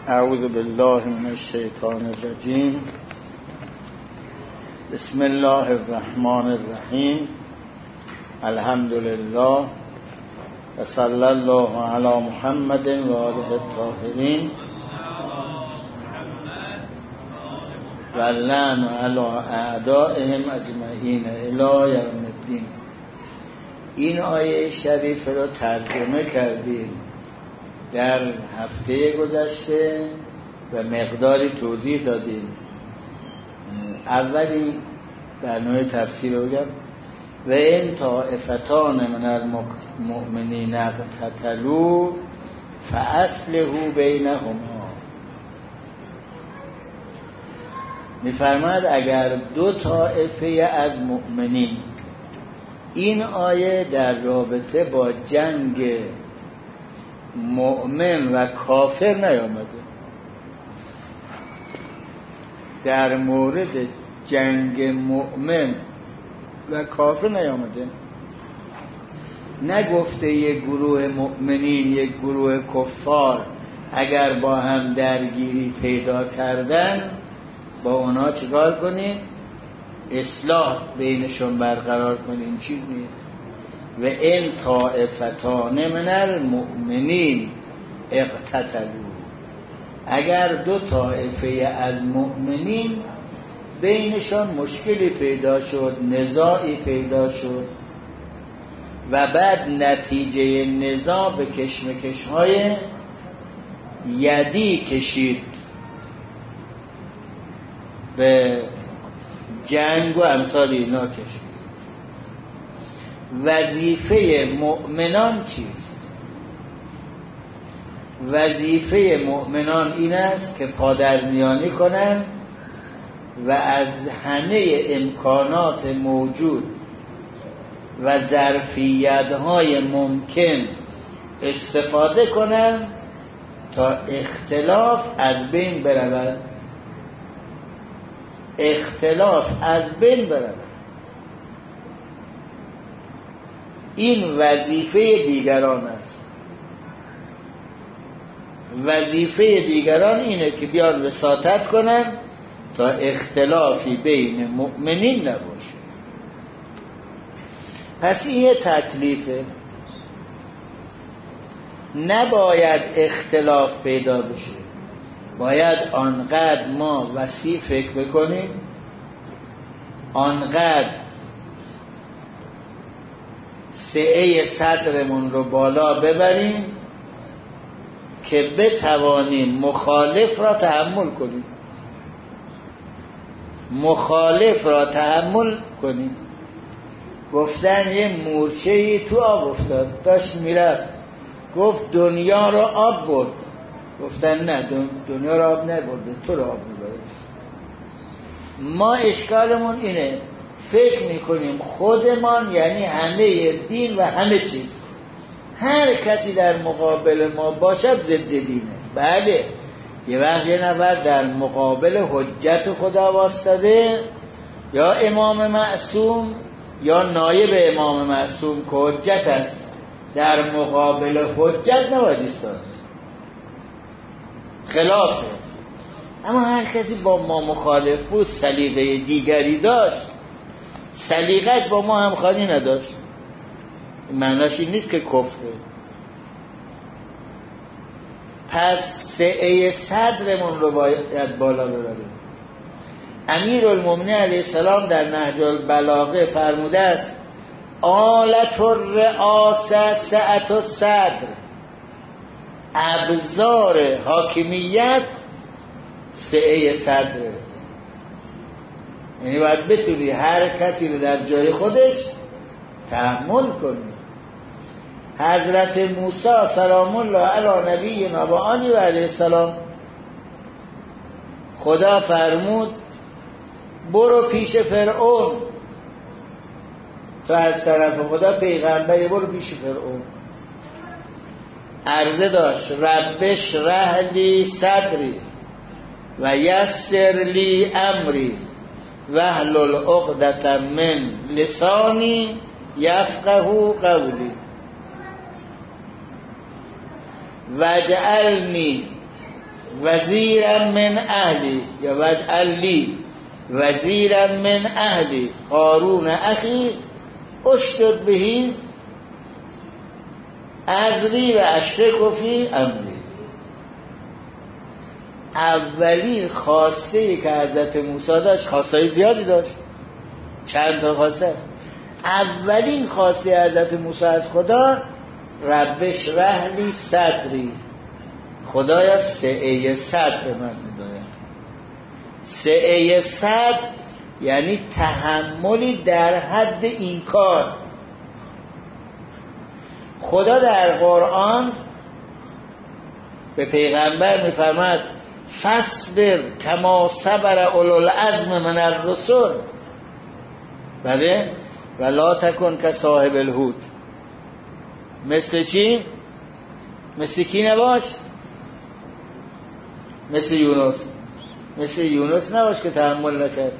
اعوذ بالله من الشیطان الرجیم. بسم الله الرحمن الرحیم. الحمد لله و صلی الله علی محمد و آله الطاهرین و لعن علی اعدائهم اجمعین الی یوم الدین. این آیه شریفه را ترجمه کردیم در هفته گذشته و مقداری توضیح دادیم. اولین برنامه تفسیر رو بگم: و این طائفتان من المؤمنین اقتتلوا فاصلحوا بینهما. می‌فرماید اگر دو طائفه از مؤمنین، این آیه در رابطه با جنگ مؤمن و کافر نیامده، در مورد جنگ مؤمن و کافر نیامده. نگفته یک گروه مؤمنین یک گروه کفار اگر با هم درگیری پیدا کردن با اونا چیکار کنید؟ اصلاح بینشون برقرار کنید. این چیز نیست. و این طائفتان من المؤمنین اقتتلوا، اگر دو طائفه از مؤمنین بینشان مشکلی پیدا شد، نزاعی پیدا شد و بعد نتیجه نزاع به کشمکش‌های یدی کشید، به جنگ و امثال اینا کشید. وظیفه مؤمنان چیست؟ وظیفه مؤمنان این است که پادرمیانی کنند و از همه امکانات موجود و ظرفیت‌های ممکن استفاده کنند تا اختلاف از بین برود. اختلاف از بین برود. این وظیفه دیگران است. وظیفه دیگران اینه که بیان وساطت کنن تا اختلافی بین مؤمنین نباشه. پس این یه تکلیفه. نباید اختلاف پیدا بشه. باید آنقدر ما وسیع فکر بکنیم، آنقدر سعه صدرمون رو بالا ببریم که بتوانیم مخالف را تحمل کنیم. مخالف را تحمل کنیم. گفتن یه مورچه‌ای تو آب افتاد، داشت میرفت، گفت دنیا را آب برد. گفتن نه، دنیا را آب نبرده، تو را آب میبره. ما اشکالمون اینه، فکر میکنیم خودمان یعنی همه دین و همه چیز. هر کسی در مقابل ما باشد ضد دینه. بله، یه وقت یه نفر در مقابل حجت خدا واسطه، یا امام معصوم یا نایب امام معصوم که حجت است، در مقابل حجت نباید ایستاد، خلافه. اما هر کسی با ما مخالف بود، سلیقه دیگری داشت، سلیقه‌اش با ما همخوانی نداشت، معناش این نیست که کفره. پس سعه صدرمون رو باید بالا ببریم. امیرالمومنین علیه السلام در نهج البلاغه فرموده است: آلت الرئاسه سعة الصدر. ابزار حاکمیت سعه صدره. یعنی باید بتونی هر کسی رو در جای خودش تحمل کنی. حضرت موسی سلام الله علی نبینا و آله و علیه السلام، خدا فرمود برو پیش فرعون، تو از طرف خدا پیغمبری، برو پیش فرعون. عرضه داشت: رب اشرح لی صدری و یسر لی امری واحلل عقدة من لسانی یفقهوا قولی. واجعلنی وزیرا من اهلی یا واجعل لی وزیرا من اهلی هارون اخی اشدد به ازری و اشرک فی امری. اولین خواسته که حضرت موسی داشت، خواستهای زیادی داشت، چند تا خواسته است. اولین خواسته حضرت موسی از خدا رب اشرح لی صدری، خدایا سعه صدر به من هدایت. سعه صدر یعنی تحملی در حد این کار. خدا در قرآن به پیغمبر میفرماد فاصبر کما صبر اولو العزم من الرسل، بله، ولا تکن کصاحب الحوت. مثل چی؟ مثل کی نباش؟ مثل یونس. مثل یونس نباش که تحمل نکرد.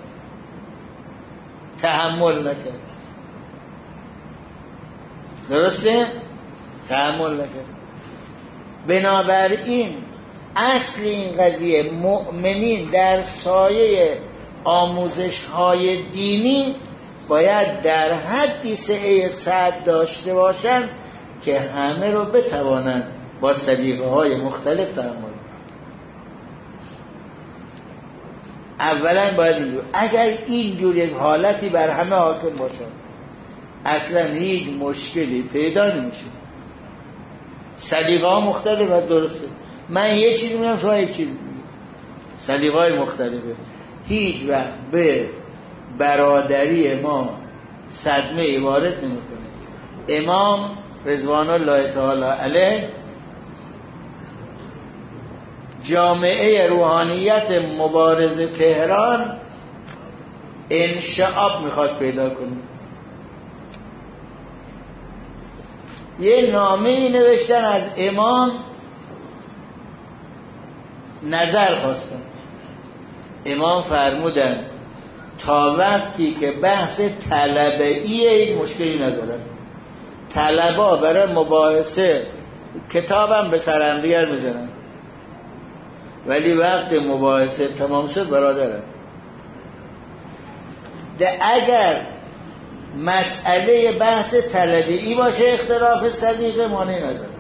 درسته؟ تحمل نکرد. بنابراین اصل این قضیه مؤمنین در سایه آموزش های دینی باید در حدی سعه صدر داشته باشن که همه رو بتوانند با سلیقه های مختلف تحمل کنند. اولا باید اینجور، اگر اینجور یک حالتی بر همه حاکم باشه اصلا هیچ مشکلی پیدا نمیشه. سلیقه ها مختلفه، درسته، من یه چیزی میگم شما یک چیزی میگید، سلیقه های مختلفه، هیچ وقت به برادری ما صدمه وارد نمیکنه. امام رضوان الله تعالی علیه جامعه روحانیت مبارز تهران انشعاب میخواد پیدا کنه. یه نامه‌ای نوشتن از امام، نظر خواستن. امام فرمودن تا وقتی که بحث طلبه‌ای هیچ مشکلی ندارد. طلبا برای مباحثه کتابم به سرندیگر میزنن، ولی وقت مباحثه تمام شد برادرم. اگر مسئله بحث طلبه‌ای باشه اختلاف سلیقه مانعی نداره،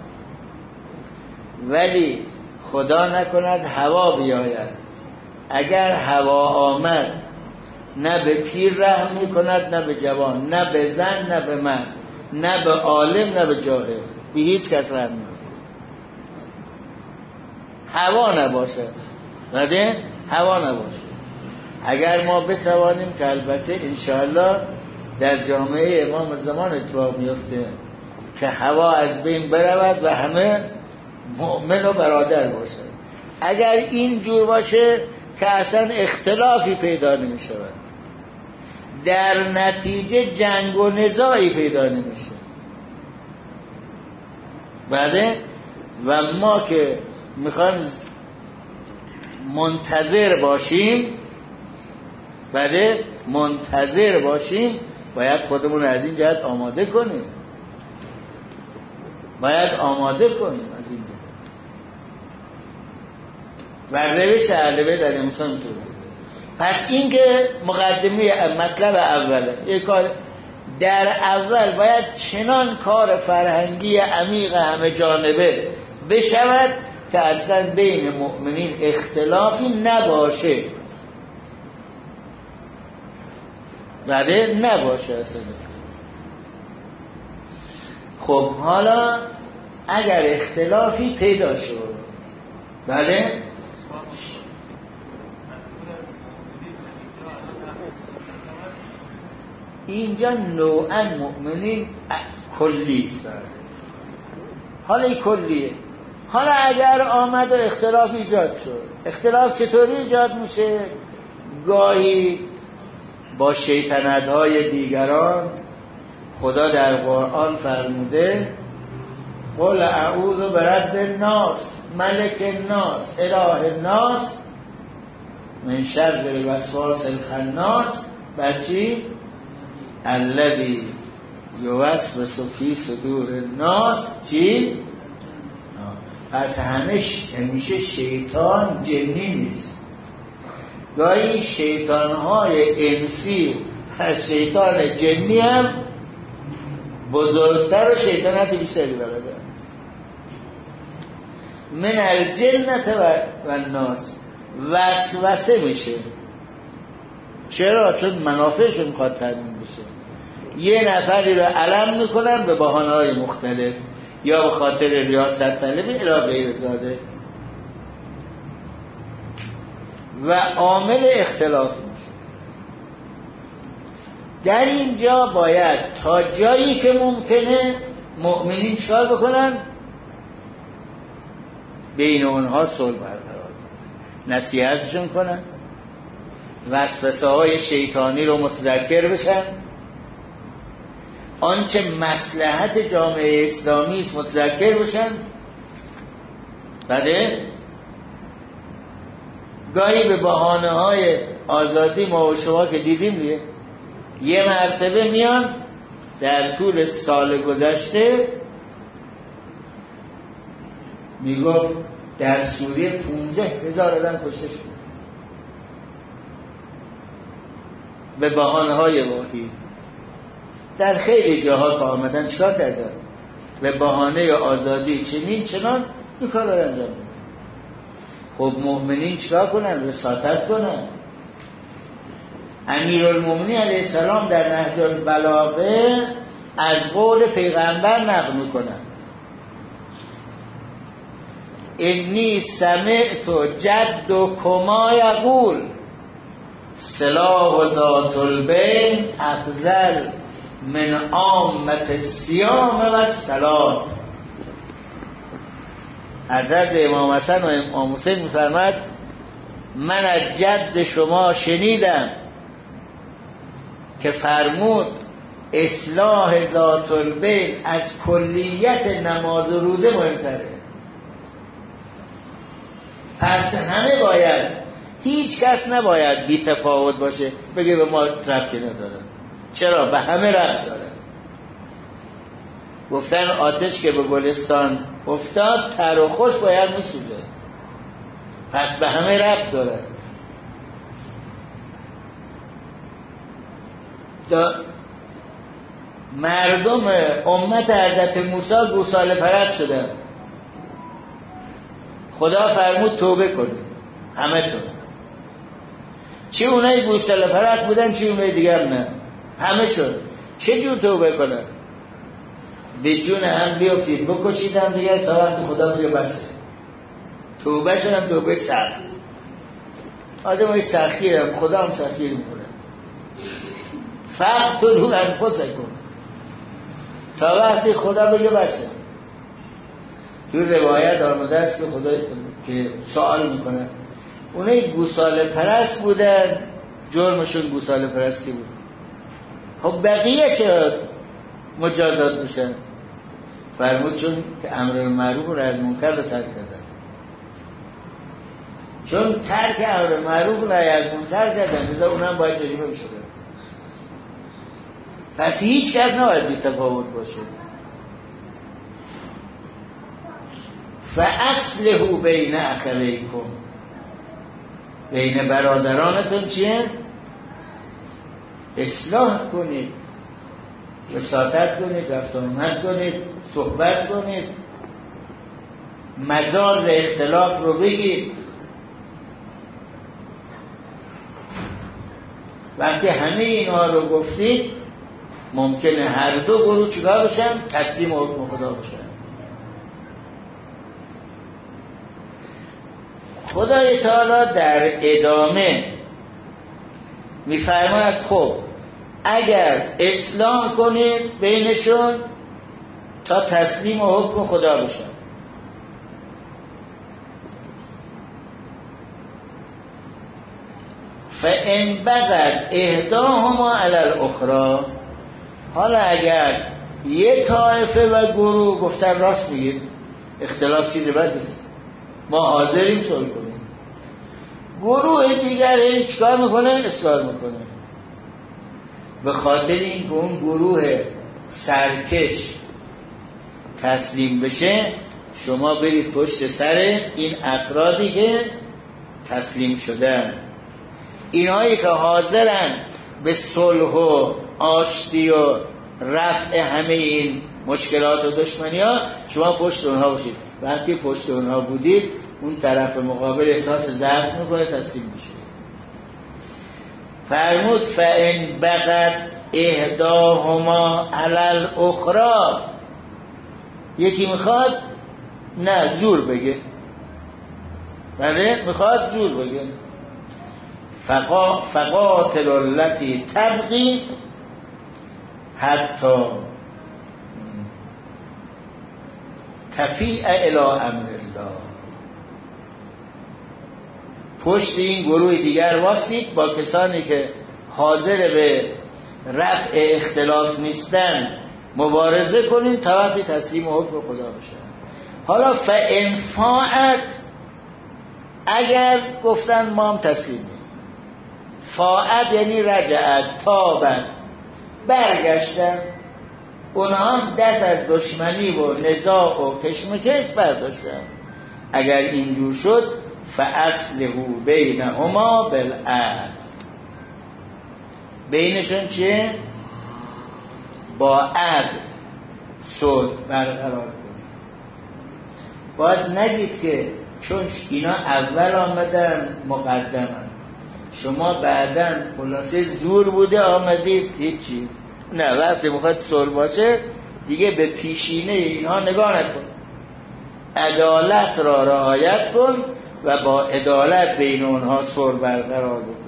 ولی خدا نکند هوا بیاید. اگر هوا آمد نه به پیر رحم میکند، نه به جوان، نه به زن، نه به مرد، نه به عالم، نه به جاهل، به هیچ کس رحم نمیکند. هوا نباشه، بده هوا نباشه. اگر ما بتوانیم که البته انشاءالله در جامعه امام زمان اتفاق میفته که هوا از بین برود و همه مؤمن و برادر باشه. اگر این جور باشه که اصلا اختلافی پیدا نمی شود، در نتیجه جنگ و نزاعی پیدا نمیشه. بله، و ما که میخوایم منتظر باشیم، بله منتظر باشیم، باید خودمون از این جهت آماده کنیم. باید آماده کنیم از این جهت. و روش اهل بیت در امسان طور. پس این که مقدمه مطلب اوله، یک کار در اول باید چنان کار فرهنگی عمیق همه جانبه بشود که اصلا بین مؤمنین اختلافی نباشه. بله نباشه اصلا. خب حالا اگر اختلافی پیدا شد، بله اینجا نوعا مؤمنین کلی است. حالا این کلیه. حالا اگر آمد و اختلاف ایجاد شد، اختلاف چطوری ایجاد میشه؟ گاهی با شیطنت‌های دیگران. خدا در قرآن فرموده قل اعوذ برب الناس ملک الناس اله الناس من شر الوسواس الخناس. بچی الذی یوسوس فی صدور الناس. چی؟ پس همیشه شیطان جنی نیست. گاهی شیطان‌های انسی از شیطان جنی هم بزرگتر و شیطانت بیشتری بلده. من الجنت و الناس وسوسه میشه. چرا؟ چون منافعشون میخواد تامین بشه. یه نفری رو علم میکنن به بهانه‌های مختلف، یا به خاطر ریاست طلبی الی غیر ذلک، و عامل اختلاف میشه. در اینجا باید تا جایی که ممکنه مؤمنین چیکار بکنن؟ بین اونها صلح برقرار کنن، نصیحتشون کنن، وسوسه های شیطانی رو متذکر بشن، آنچه مصلحت جامعه اسلامی است متذکر بشن. بله، گاهی به بهانه های آزادی ما و شما که دیدیم دیگه، یه مرتبه میان در طول سال گذشته میگفت در سوریه 15,000 آدم کشته شد به بهانه های واهی. در خیلی جاها که آمدن چیکار کردن؟ به بهانه آزادی چنین چنان این کار رو انجام میدن. خب مؤمنین چیکار کنن؟ وساطت کنن. امیرالمومنین علیه السلام در نهج البلاغه از قول پیغمبر نقل میکنن: انی سمعت جدکما یقول صلاح ذات البین افضل من عامة الصیام و الصلاة. حضرت امام حسن و امام حسین می‌فرماد من از جد شما شنیدم که فرمود اصلاح ذات البین از کلیت نماز و روزه مهمتره. پس همه باید، هیچ کس نباید بی تفاوت باشه بگه به ما ربطی نداره. چرا؟ به همه ربط داره. گفتن آتش که به گلستان افتاد تر و خوش باید میسوزه، پس به همه ربط داره. مردم امت حضرت موسی گوساله پرست شدن. خدا فرمود توبه کنید همه تون. چه اونایی گوساله پرست بودن چه اونایی دیگر نه، همه شد. چه جور توبه کنن؟ به جون هم بیافتید بکشید هم دیگر تا وقت خدا بگه بسه. توبه شدن توبه سخت. آدم های سخیر هم خدا هم سخیر میکنه. فقتلوا انفسکم تا وقتی خدا بگه بسه. تو روایت آمده است که خدا که سوال میکنه اونایی گوساله پرست بودن جرمشون گوساله پرستی بود، خب بقیه چرا مجازات میشن؟ فرمود چون که امر معروف و نهی از منکر رو ترک کردن. چون ترک امر معروف و نهی از منکر کردن لذا اونم باید جریمه بشه. پس هیچ کس نباید بی تفاوت باشه. فاصلحوا بین اخویکم، بین برادرانتون چیه؟ اصلاح کنید، وساطت کنید، رفت آمد کنید، صحبت کنید، مجال اختلاف رو بگید. وقتی همه اینها رو گفتید ممکنه هر دو گروه چیکار بشن؟ تسلیم حکم خدا بشن. خدای تعالی در ادامه میفرماید خب اگر اصلاح کنید بینشون تا تسلیم حکم خدا بشن. فَإِنْ بَغَتْ إِحْدَاهُمَا عَلَى الْأُخْرَى، حالا اگر یک طایفه و گروه گفتن راست میگید اختلاف چیز بدی است ما حاضریم صلح کنیم، گروه دیگر این چیکار میکنه؟ اصرار میکنه. به خاطر این که اون گروه سرکش تسلیم بشه شما برید پشت سر این افرادی که تسلیم شدن، اینایی که حاضرن به صلح و آشتی و رفع همه این مشکلات و دشمنی ها، شما پشت اونها باشید. وقتی پشت اونها بودید اون طرف مقابل احساس ضعف میکنه، تسلیم میشه. فرمود فَإِنْ بَغَتْ إِحْدَاهُمَا عَلَى الْأُخْرَى، یکی میخواد نه زور بگه، بله میخواد زور بگه، فقاتل التي تبغي حتی تفیء الی امر الله. پشت این گروه دیگر واسید، با کسانی که حاضر به رفع اختلاف نیستن مبارزه کنید تا وقتی تسلیم حکم خدا بشن. حالا فَإِنْ فَاءَتْ، اگر گفتن ما هم تسلیمیم، فاعت یعنی رجعت، تابت، برگشتن، اونها هم دست از دشمنی و نزاع و کشمکش برداشتن، اگر اینجور شد فَأَصْلِحُوا بَيْنَهُمَا بِالْعَدْلِ، بینشون چیه؟ با عدل صلح برقرار کنید. باید نگید که چون اینا اول آمدن مقدمن، شما بعداً خلاصه زور بوده آمدید، هیچی. نه، وقتی میخواد صلح باشه دیگه به پیشینه اینها نگاه نکن، عدالت را رعایت کن و با عدالت بین اونها صلح برقرار بکن.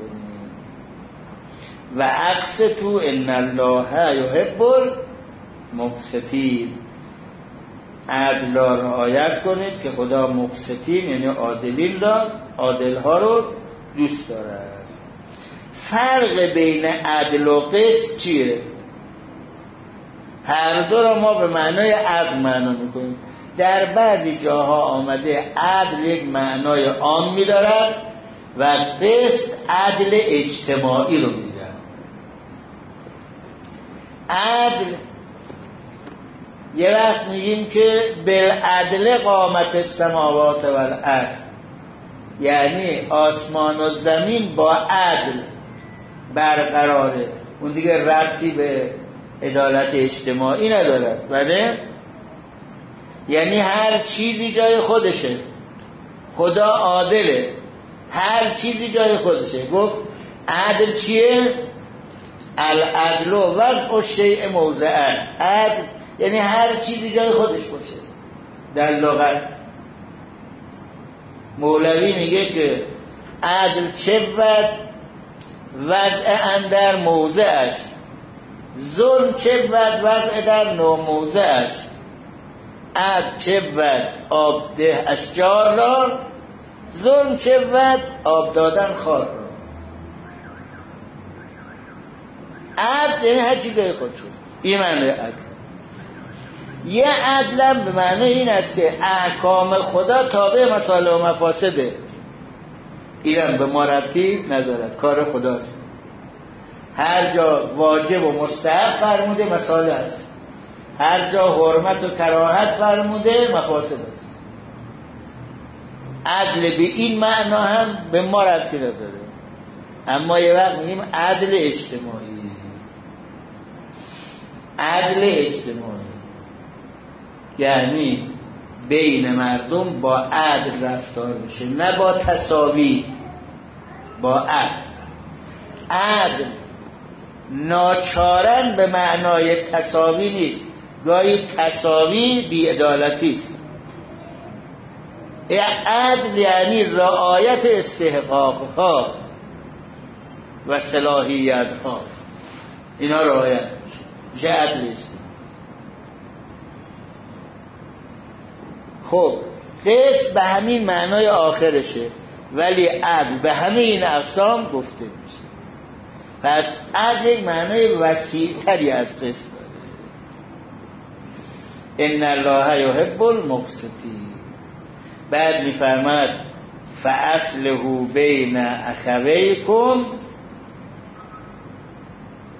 و اقسطوا ان الله یحب المقسطین، عدل را رعایت کنید که خدا مقسطین یعنی عادل ها رو دوست دارد. فرق بین عدل و قسط چیه؟ هر دو را ما به معنای عدل معنا میکنیم. در بعضی جاها آمده عدل یک معنای عام میدارد و قسط عدل اجتماعی رو میدارد. عدل یه وقت میگیم که بالعدل قامت السماوات والارض، یعنی آسمان و زمین با عدل برقراره، اون دیگه ربطی به عدالت اجتماعی ندارد، بله؟ یعنی هر چیزی جای خودشه، خدا عادله، هر چیزی جای خودشه. گفت عدل چیه؟ العدل وضع الشیء موضعه. عدل یعنی هر چیزی جای خودش باشه. در لغت مولوی میگه که عدل چه بود؟ وضع اندر موضعش، ظلم چه بود؟ وضع در ناموضعش. عدل چه بود؟ آب ده اشجار را، ظلم چه بود؟ آب دادن خار را. عدل یعنی هر چیز جای خود شد. این معنی عدل. یه عدلم به معنی این است که احکام خدا تابع مصالح و مفاسده، اینم به ما ربطی ندارد، کار خداست. هر جا واجب و مستحب فرموده مصالح است، هر جا حرمت و کراهت فرموده مفاسد است. عدل به این معنا هم به ما ربطی نداره. اما یه وقت میگیم عدل اجتماعی. عدل اجتماعی یعنی بین مردم با عدل رفتار بشه، نه با تساوی، با عدل. عدل ناچارن به معنای تساوی نیست، گاهی تساوی بی‌عدالتی است. عدل یعنی رعایت استحقاقها و صلاحیتها، اینا رعایت میشه عدل است. خب قسط به همین معنای آخرشه، ولی عدل به همه این اقسام گفته میشه. پس عدل یک معنای وسیع‌تری از قسط داره. ان الله یحب المقسطین. بعد میفرماد فاصلحوا بین اخویکم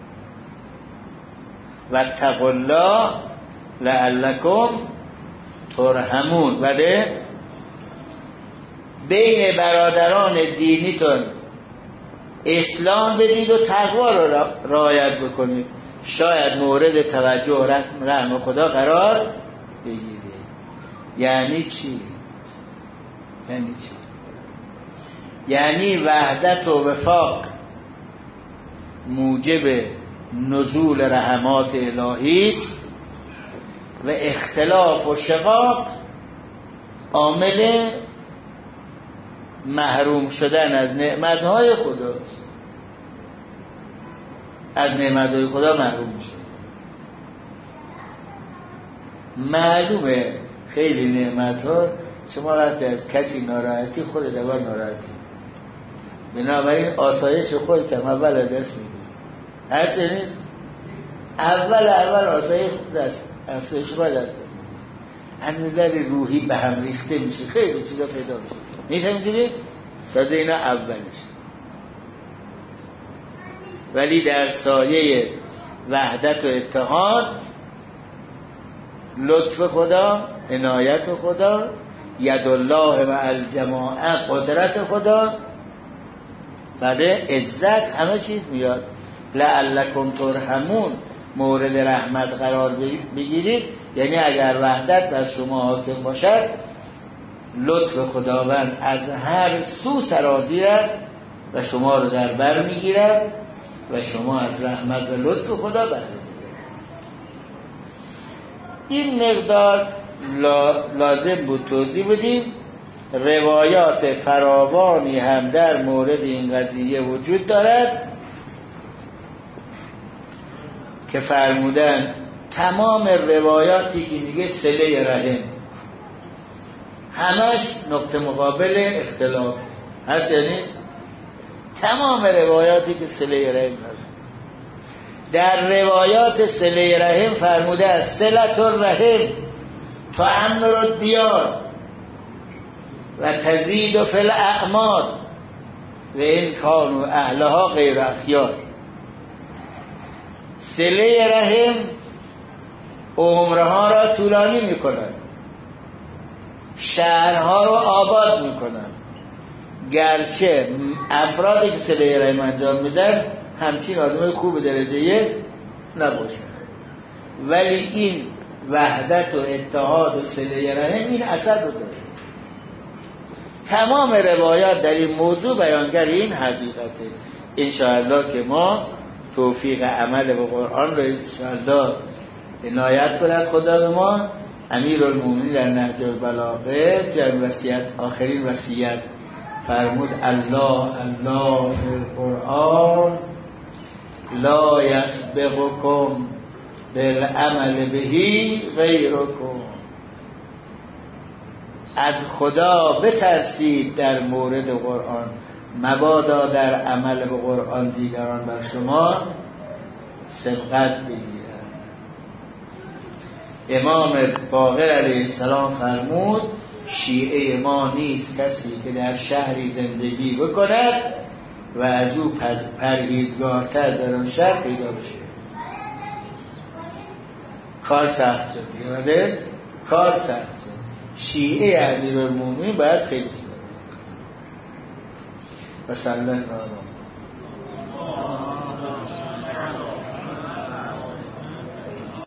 واتقوا الله لعلکم ترحمون، بله، بین برادران دینیتون اسلام بدید و تقوا رو رعایت بکنید، شاید مورد توجه و رحم خدا قرار بگیره. یعنی چی؟ یعنی وحدت و وفاق موجب نزول رحمات الهی است و اختلاف و شقاق عامل محروم شدن از نعمتهای خداست. از نعمتهای خدا محروم شد. معلومه خیلی نعمتها شما وقتی از کسی ناراحتی خود دوبار ناراحتی، بنابراین آسایش خودت هم اول از دست میدی. هرچه نیست اول آسایش باید دست میدی. از نظر روحی به هم ریخته میشه، خیلی چیزا پیدا میشه. نیست همینجوری؟ تازه اینا اولش. ولی در سایه وحدت و اتحاد، لطف خدا، عنایت خدا، ید الله مع الجماعه، قدرت خدا، بله، عزت، همه چیز میاد. لعلکم ترحمون، مورد رحمت قرار بگیرید، یعنی اگر وحدت در شما حاکم باشد، لطف خداوند از هر سو سرازیر است و شما رو در بر میگیرد و شما از رحمت و لطف خدا بهره میبرید. این مقدار لازم بود توضیح بدیم. روایات فراوانی هم در مورد این قضیه وجود دارد که فرمودن تمام روایاتی که میگه صله رحم همش نقطه مقابل اختلاف هست یا نیست؟ تمام روایاتی که صله رحم داره، در روایات صله رحم فرموده است صلة الرحم تعمر الدیار و تزید فی الاعمار و این کانوا اهلها غیر اخیار. صله رحم عمرها را طولانی میکنند، شهرها را آباد میکنند، گرچه افرادی که صله رحم انجام میدن همچین آدم خوب درجه یک نباشند، ولی این وحدت و اتحاد و صله رحم این اثر رو داره. تمام روایات در این موضوع بیانگر این حقیقته. انشاءالله که ما توفیق عمل به قرآن رو انشاءالله عنایت کند خدا به ما. امیرالمومنین در نهج البلاغه در وصیت، آخرین وصیت فرمود الله الله فی القرآن لا یسبقکم بالعمل بهی غیرکم. از خدا بترسید در مورد قرآن، مبادا در عمل به قرآن دیگران بر شما سبقت بگیرند. امام باقر علیه السلام فرمود شیعه ما نیست کسی که در شهری زندگی بکند و از او پرهیزگارتر در آن شهر پیدا بشه. کار سخت شد، یاده کار سخت شد. شیعه امیرالمومنین باید خیلی و صلی الله علیه و